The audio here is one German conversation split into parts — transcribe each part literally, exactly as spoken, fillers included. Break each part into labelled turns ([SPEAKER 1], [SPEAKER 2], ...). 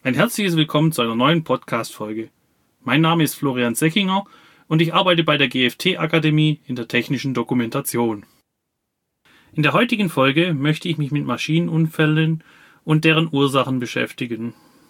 [SPEAKER 1] Ein herzliches Willkommen zu einer neuen Podcast-Folge. Mein Name ist Florian Seckinger und ich arbeite bei der G F T-Akademie in der technischen Dokumentation. In der heutigen Folge möchte ich mich mit Maschinenunfällen und deren Ursachen beschäftigen.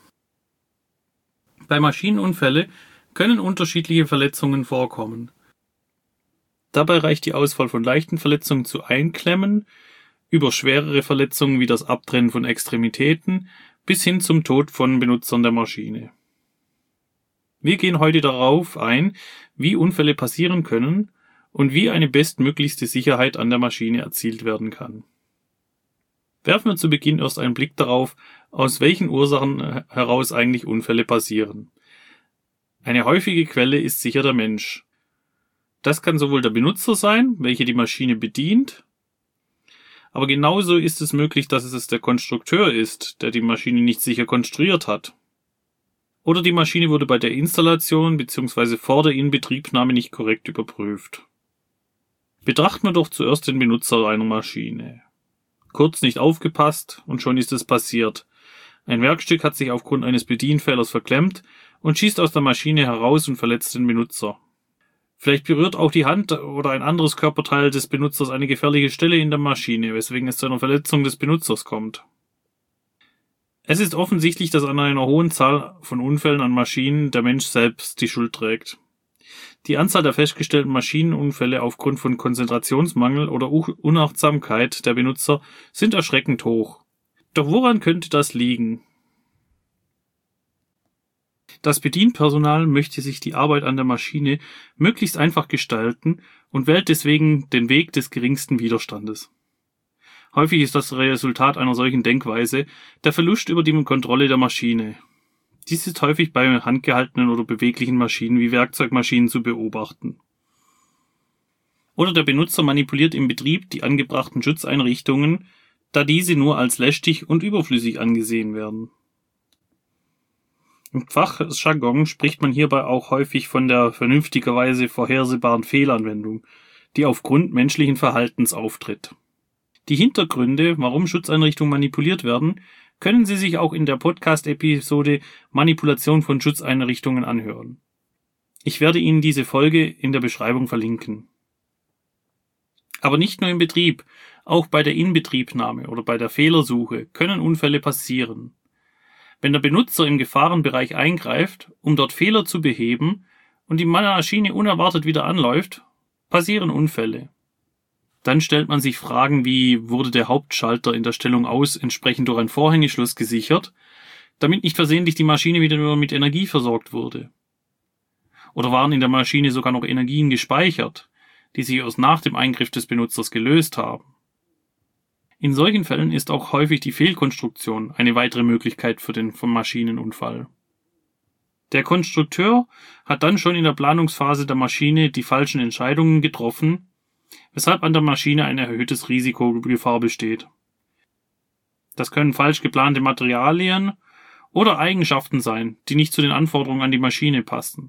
[SPEAKER 1] Bei Maschinenunfällen können unterschiedliche Verletzungen vorkommen. Dabei reicht die Auswahl von leichten Verletzungen zu Einklemmen, über schwerere Verletzungen wie das Abtrennen von Extremitäten bis hin zum Tod von Benutzern der Maschine. Wir gehen heute darauf ein, wie Unfälle passieren können und wie eine bestmöglichste Sicherheit an der Maschine erzielt werden kann. Werfen wir zu Beginn erst einen Blick darauf, aus welchen Ursachen heraus eigentlich Unfälle passieren. Eine häufige Quelle ist sicher der Mensch. Das kann sowohl der Benutzer sein, welcher die Maschine bedient, aber genauso ist es möglich, dass es der Konstrukteur ist, der die Maschine nicht sicher konstruiert hat. Oder die Maschine wurde bei der Installation bzw. vor der Inbetriebnahme nicht korrekt überprüft. Betrachten wir doch zuerst den Benutzer einer Maschine. Kurz nicht aufgepasst und schon ist es passiert. Ein Werkstück hat sich aufgrund eines Bedienfehlers verklemmt und schießt aus der Maschine heraus und verletzt den Benutzer. Vielleicht berührt auch die Hand oder ein anderes Körperteil des Benutzers eine gefährliche Stelle in der Maschine, weswegen es zu einer Verletzung des Benutzers kommt. Es ist offensichtlich, dass an einer hohen Zahl von Unfällen an Maschinen der Mensch selbst die Schuld trägt. Die Anzahl der festgestellten Maschinenunfälle aufgrund von Konzentrationsmangel oder Unachtsamkeit der Benutzer sind erschreckend hoch. Doch woran könnte das liegen? Das Bedienpersonal möchte sich die Arbeit an der Maschine möglichst einfach gestalten und wählt deswegen den Weg des geringsten Widerstandes. Häufig ist das Resultat einer solchen Denkweise der Verlust über die Kontrolle der Maschine. Dies ist häufig bei handgehaltenen oder beweglichen Maschinen wie Werkzeugmaschinen zu beobachten. Oder der Benutzer manipuliert im Betrieb die angebrachten Schutzeinrichtungen, da diese nur als lästig und überflüssig angesehen werden. Im Fachjargon spricht man hierbei auch häufig von der vernünftigerweise vorhersehbaren Fehlanwendung, die aufgrund menschlichen Verhaltens auftritt. Die Hintergründe, warum Schutzeinrichtungen manipuliert werden, können Sie sich auch in der Podcast-Episode Manipulation von Schutzeinrichtungen anhören. Ich werde Ihnen diese Folge in der Beschreibung verlinken. Aber nicht nur im Betrieb, auch bei der Inbetriebnahme oder bei der Fehlersuche können Unfälle passieren. Wenn der Benutzer im Gefahrenbereich eingreift, um dort Fehler zu beheben und die Maschine unerwartet wieder anläuft, passieren Unfälle. Dann stellt man sich Fragen wie, wurde der Hauptschalter in der Stellung aus entsprechend durch ein Vorhängeschloss gesichert, damit nicht versehentlich die Maschine wieder nur mit Energie versorgt wurde? Oder waren in der Maschine sogar noch Energien gespeichert, die sich erst nach dem Eingriff des Benutzers gelöst haben? In solchen Fällen ist auch häufig die Fehlkonstruktion eine weitere Möglichkeit für den Maschinenunfall. Der Konstrukteur hat dann schon in der Planungsphase der Maschine die falschen Entscheidungen getroffen, weshalb an der Maschine ein erhöhtes Risikogefahr besteht. Das können falsch geplante Materialien oder Eigenschaften sein, die nicht zu den Anforderungen an die Maschine passen.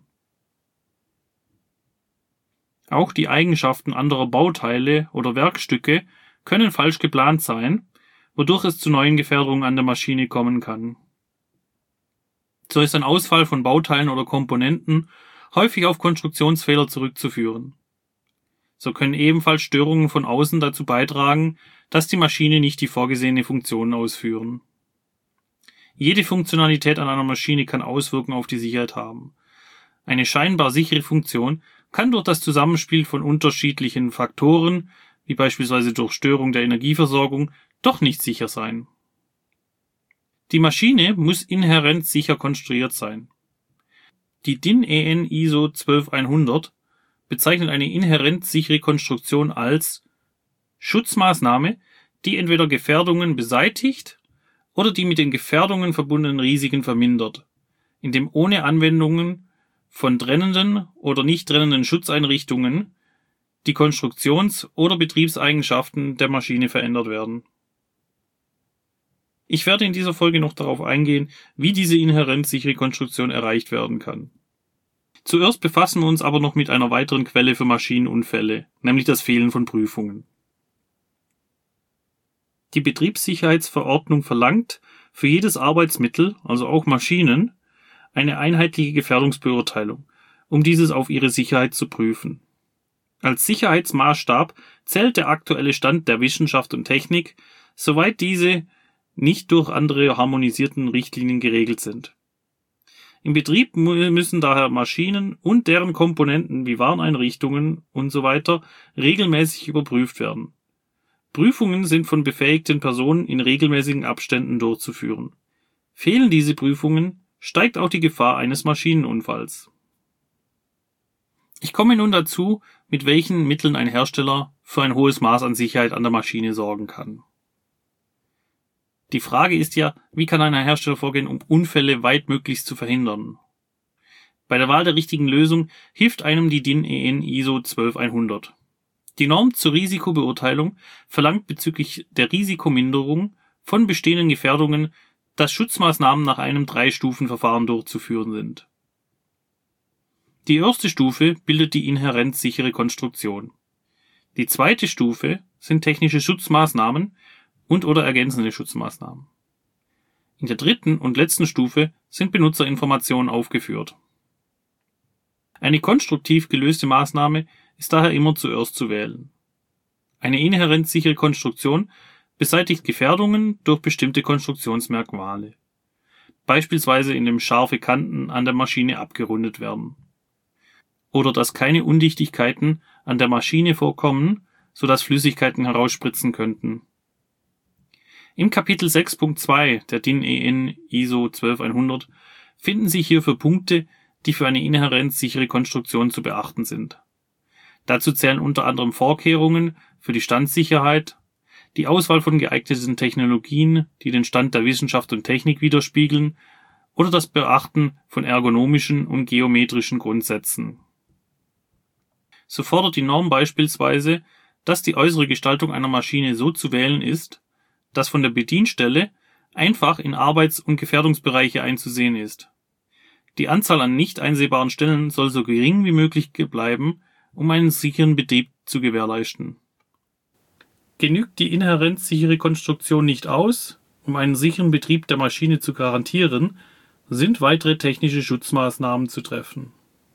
[SPEAKER 1] Auch die Eigenschaften anderer Bauteile oder Werkstücke können falsch geplant sein, wodurch es zu neuen Gefährdungen an der Maschine kommen kann. So ist ein Ausfall von Bauteilen oder Komponenten häufig auf Konstruktionsfehler zurückzuführen. So können ebenfalls Störungen von außen dazu beitragen, dass die Maschine nicht die vorgesehene Funktion ausführen. Jede Funktionalität an einer Maschine kann Auswirkungen auf die Sicherheit haben. Eine scheinbar sichere Funktion kann durch das Zusammenspiel von unterschiedlichen Faktoren, wie beispielsweise durch Störung der Energieversorgung, doch nicht sicher sein. Die Maschine muss inhärent sicher konstruiert sein. Die D I N E N I S O zwölf hundert bezeichnet eine inhärent sichere Konstruktion als Schutzmaßnahme, die entweder Gefährdungen beseitigt oder die mit den Gefährdungen verbundenen Risiken vermindert, indem ohne Anwendungen von trennenden oder nicht trennenden Schutzeinrichtungen die Konstruktions- oder Betriebseigenschaften der Maschine verändert werden. Ich werde in dieser Folge noch darauf eingehen, wie diese inhärent sichere Konstruktion erreicht werden kann. Zuerst befassen wir uns aber noch mit einer weiteren Quelle für Maschinenunfälle, nämlich das Fehlen von Prüfungen. Die Betriebssicherheitsverordnung verlangt für jedes Arbeitsmittel, also auch Maschinen, eine einheitliche Gefährdungsbeurteilung, um dieses auf ihre Sicherheit zu prüfen. Als Sicherheitsmaßstab zählt der aktuelle Stand der Wissenschaft und Technik, soweit diese nicht durch andere harmonisierten Richtlinien geregelt sind. Im Betrieb müssen daher Maschinen und deren Komponenten wie Warneinrichtungen usw. regelmäßig überprüft werden. Prüfungen sind von befähigten Personen in regelmäßigen Abständen durchzuführen. Fehlen diese Prüfungen, steigt auch die Gefahr eines Maschinenunfalls. Ich komme nun dazu, mit welchen Mitteln ein Hersteller für ein hohes Maß an Sicherheit an der Maschine sorgen kann. Die Frage ist ja, wie kann ein Hersteller vorgehen, um Unfälle weitmöglichst zu verhindern? Bei der Wahl der richtigen Lösung hilft einem die D I N E N I S O zwölf einhundert. Die Norm zur Risikobeurteilung verlangt bezüglich der Risikominderung von bestehenden Gefährdungen, dass Schutzmaßnahmen nach einem Drei-Stufen-Verfahren durchzuführen sind. Die erste Stufe bildet die inhärent sichere Konstruktion. Die zweite Stufe sind technische Schutzmaßnahmen und oder ergänzende Schutzmaßnahmen. In der dritten und letzten Stufe sind Benutzerinformationen aufgeführt. Eine konstruktiv gelöste Maßnahme ist daher immer zuerst zu wählen. Eine inhärent sichere Konstruktion beseitigt Gefährdungen durch bestimmte Konstruktionsmerkmale, beispielsweise indem scharfe Kanten an der Maschine abgerundet werden, oder dass keine Undichtigkeiten an der Maschine vorkommen, sodass Flüssigkeiten herausspritzen könnten. Im Kapitel sechs Punkt zwei der D I N E N I S O zwölf einhundert finden sich hierfür Punkte, die für eine inhärent sichere Konstruktion zu beachten sind. Dazu zählen unter anderem Vorkehrungen für die Standsicherheit, die Auswahl von geeigneten Technologien, die den Stand der Wissenschaft und Technik widerspiegeln, oder das Beachten von ergonomischen und geometrischen Grundsätzen. So fordert die Norm beispielsweise, dass die äußere Gestaltung einer Maschine so zu wählen ist, dass von der Bedienstelle einfach in Arbeits- und Gefährdungsbereiche einzusehen ist. Die Anzahl an nicht einsehbaren Stellen soll so gering wie möglich bleiben, um einen sicheren Betrieb zu gewährleisten. Genügt die inhärent sichere Konstruktion nicht aus, um einen sicheren Betrieb der Maschine zu garantieren, sind weitere technische Schutzmaßnahmen zu treffen.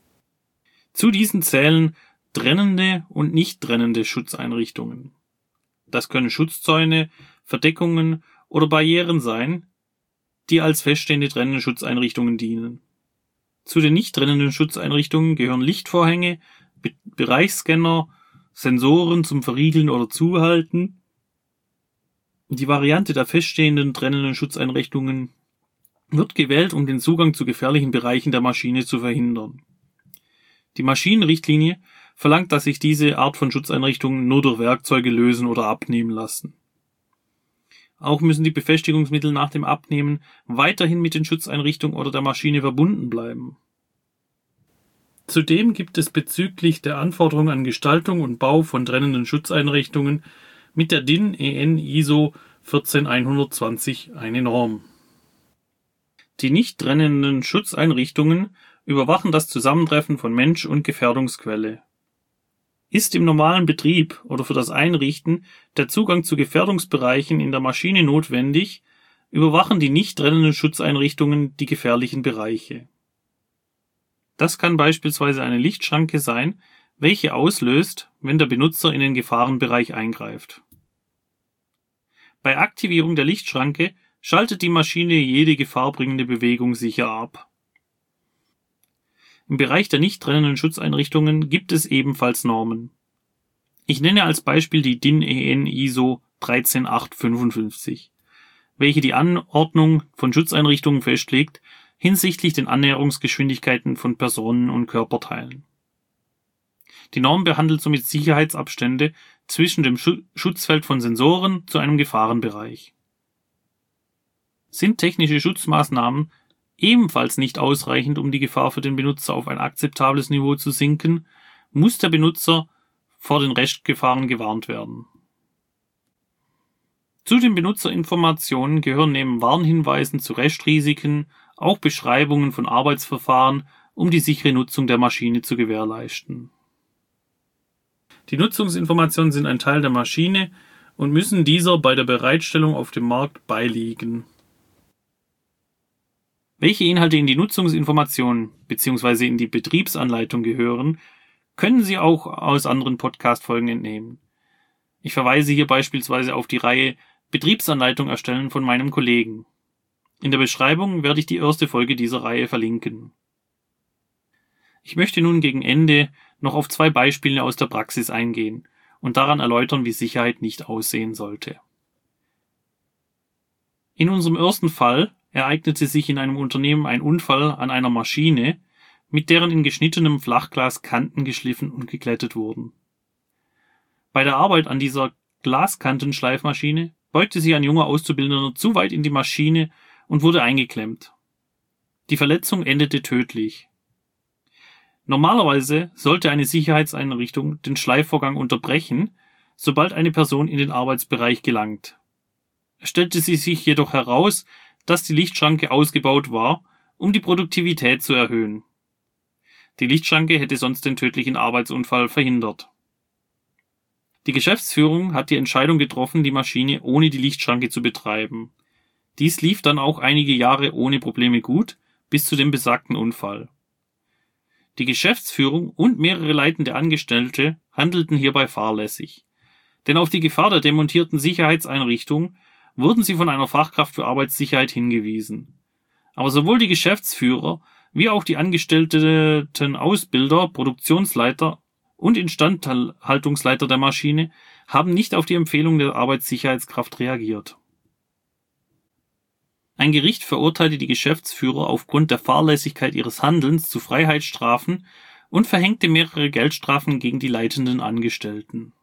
[SPEAKER 1] Zu diesen zählen trennende und nicht trennende Schutzeinrichtungen. Das können Schutzzäune, Verdeckungen oder Barrieren sein, die als feststehende trennende Schutzeinrichtungen dienen. Zu den nicht trennenden Schutzeinrichtungen gehören Lichtvorhänge, Be- Bereichsscanner, Sensoren zum Verriegeln oder Zuhalten. Die Variante der feststehenden trennenden Schutzeinrichtungen wird gewählt, um den Zugang zu gefährlichen Bereichen der Maschine zu verhindern. Die Maschinenrichtlinie verlangt, dass sich diese Art von Schutzeinrichtungen nur durch Werkzeuge lösen oder abnehmen lassen. Auch müssen die Befestigungsmittel nach dem Abnehmen weiterhin mit den Schutzeinrichtungen oder der Maschine verbunden bleiben. Zudem gibt es bezüglich der Anforderungen an Gestaltung und Bau von trennenden Schutzeinrichtungen mit der D I N E N I S O vierzehn einhundertzwanzig eine Norm. Die nicht trennenden Schutzeinrichtungen überwachen das Zusammentreffen von Mensch und Gefährdungsquelle. Ist im normalen Betrieb oder für das Einrichten der Zugang zu Gefährdungsbereichen in der Maschine notwendig, überwachen die nicht trennenden Schutzeinrichtungen die gefährlichen Bereiche. Das kann beispielsweise eine Lichtschranke sein, welche auslöst, wenn der Benutzer in den Gefahrenbereich eingreift. Bei Aktivierung der Lichtschranke schaltet die Maschine jede gefahrbringende Bewegung sicher ab. Im Bereich der nicht trennenden Schutzeinrichtungen gibt es ebenfalls Normen. Ich nenne als Beispiel die D I N E N I S O dreizehn acht fünfundfünfzig, welche die Anordnung von Schutzeinrichtungen festlegt hinsichtlich den Annäherungsgeschwindigkeiten von Personen und Körperteilen. Die Norm behandelt somit Sicherheitsabstände zwischen dem Schutzfeld von Sensoren zu einem Gefahrenbereich. Sind technische Schutzmaßnahmen ebenfalls nicht ausreichend, um die Gefahr für den Benutzer auf ein akzeptables Niveau zu sinken, muss der Benutzer vor den Restgefahren gewarnt werden. Zu den Benutzerinformationen gehören neben Warnhinweisen zu Restrisiken auch Beschreibungen von Arbeitsverfahren, um die sichere Nutzung der Maschine zu gewährleisten. Die Nutzungsinformationen sind ein Teil der Maschine und müssen dieser bei der Bereitstellung auf dem Markt beiliegen. Welche Inhalte in die Nutzungsinformation bzw. in die Betriebsanleitung gehören, können Sie auch aus anderen Podcast-Folgen entnehmen. Ich verweise hier beispielsweise auf die Reihe Betriebsanleitung erstellen von meinem Kollegen. In der Beschreibung werde ich die erste Folge dieser Reihe verlinken. Ich möchte nun gegen Ende noch auf zwei Beispiele aus der Praxis eingehen und daran erläutern, wie Sicherheit nicht aussehen sollte. In unserem ersten Fall ereignete sich in einem Unternehmen ein Unfall an einer Maschine, mit deren in geschnittenem Flachglas Kanten geschliffen und geglättet wurden. Bei der Arbeit an dieser Glaskantenschleifmaschine beugte sich ein junger Auszubildender zu weit in die Maschine und wurde eingeklemmt. Die Verletzung endete tödlich. Normalerweise sollte eine Sicherheitseinrichtung den Schleifvorgang unterbrechen, sobald eine Person in den Arbeitsbereich gelangt. Es stellte sich jedoch heraus, dass die Lichtschranke ausgebaut war, um die Produktivität zu erhöhen. Die Lichtschranke hätte sonst den tödlichen Arbeitsunfall verhindert. Die Geschäftsführung hat die Entscheidung getroffen, die Maschine ohne die Lichtschranke zu betreiben. Dies lief dann auch einige Jahre ohne Probleme gut, bis zu dem besagten Unfall. Die Geschäftsführung und mehrere leitende Angestellte handelten hierbei fahrlässig. Denn auf die Gefahr der demontierten Sicherheitseinrichtung wurden sie von einer Fachkraft für Arbeitssicherheit hingewiesen. Aber sowohl die Geschäftsführer wie auch die angestellten Ausbilder, Produktionsleiter und Instandhaltungsleiter der Maschine haben nicht auf die Empfehlung der Arbeitssicherheitskraft reagiert. Ein Gericht verurteilte die Geschäftsführer aufgrund der Fahrlässigkeit ihres Handelns zu Freiheitsstrafen und verhängte mehrere Geldstrafen gegen die leitenden Angestellten.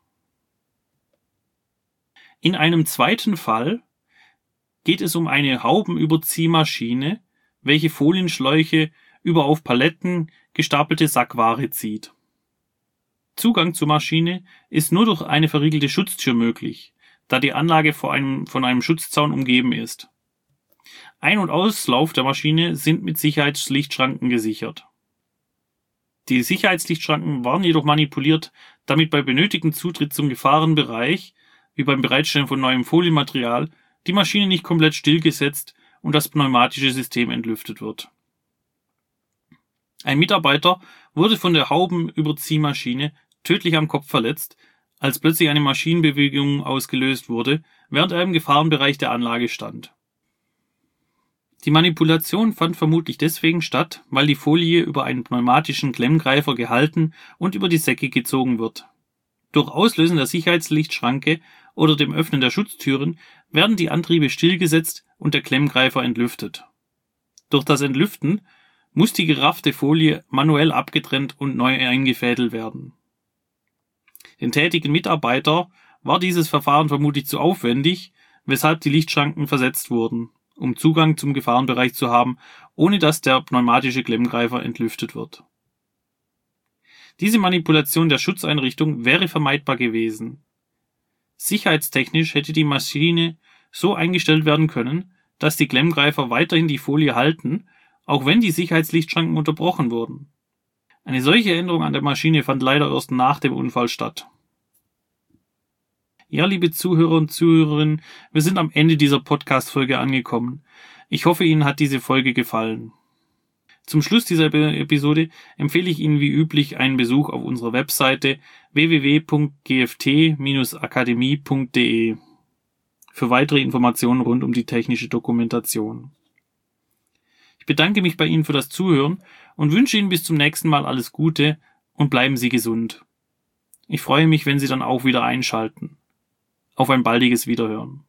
[SPEAKER 1] In einem zweiten Fall geht es um eine Haubenüberziehmaschine, welche Folienschläuche über auf Paletten gestapelte Sackware zieht. Zugang zur Maschine ist nur durch eine verriegelte Schutztür möglich, da die Anlage vor einem, von einem Schutzzaun umgeben ist. Ein- und Auslauf der Maschine sind mit Sicherheitslichtschranken gesichert. Die Sicherheitslichtschranken waren jedoch manipuliert, damit bei benötigtem Zutritt zum Gefahrenbereich, wie beim Bereitstellen von neuem Folienmaterial, die Maschine nicht komplett stillgesetzt und das pneumatische System entlüftet wird. Ein Mitarbeiter wurde von der Haubenüberziehmaschine tödlich am Kopf verletzt, als plötzlich eine Maschinenbewegung ausgelöst wurde, während er im Gefahrenbereich der Anlage stand. Die Manipulation fand vermutlich deswegen statt, weil die Folie über einen pneumatischen Klemmgreifer gehalten und über die Säcke gezogen wird. Durch Auslösen der Sicherheitslichtschranke oder dem Öffnen der Schutztüren werden die Antriebe stillgesetzt und der Klemmgreifer entlüftet. Durch das Entlüften muss die geraffte Folie manuell abgetrennt und neu eingefädelt werden. Den tätigen Mitarbeiter war dieses Verfahren vermutlich zu aufwendig, weshalb die Lichtschranken versetzt wurden, um Zugang zum Gefahrenbereich zu haben, ohne dass der pneumatische Klemmgreifer entlüftet wird. Diese Manipulation der Schutzeinrichtung wäre vermeidbar gewesen. Sicherheitstechnisch hätte die Maschine so eingestellt werden können, dass die Klemmgreifer weiterhin die Folie halten, auch wenn die Sicherheitslichtschranken unterbrochen wurden. Eine solche Änderung an der Maschine fand leider erst nach dem Unfall statt. Ja, liebe Zuhörer und Zuhörerinnen, wir sind am Ende dieser Podcast-Folge angekommen. Ich hoffe, Ihnen hat diese Folge gefallen. Zum Schluss dieser Episode empfehle ich Ihnen wie üblich einen Besuch auf unserer Webseite w w w punkt g f t Bindestrich akademie punkt d e für weitere Informationen rund um die technische Dokumentation. Ich bedanke mich bei Ihnen für das Zuhören und wünsche Ihnen bis zum nächsten Mal alles Gute und bleiben Sie gesund. Ich freue mich, wenn Sie dann auch wieder einschalten. Auf ein baldiges Wiederhören.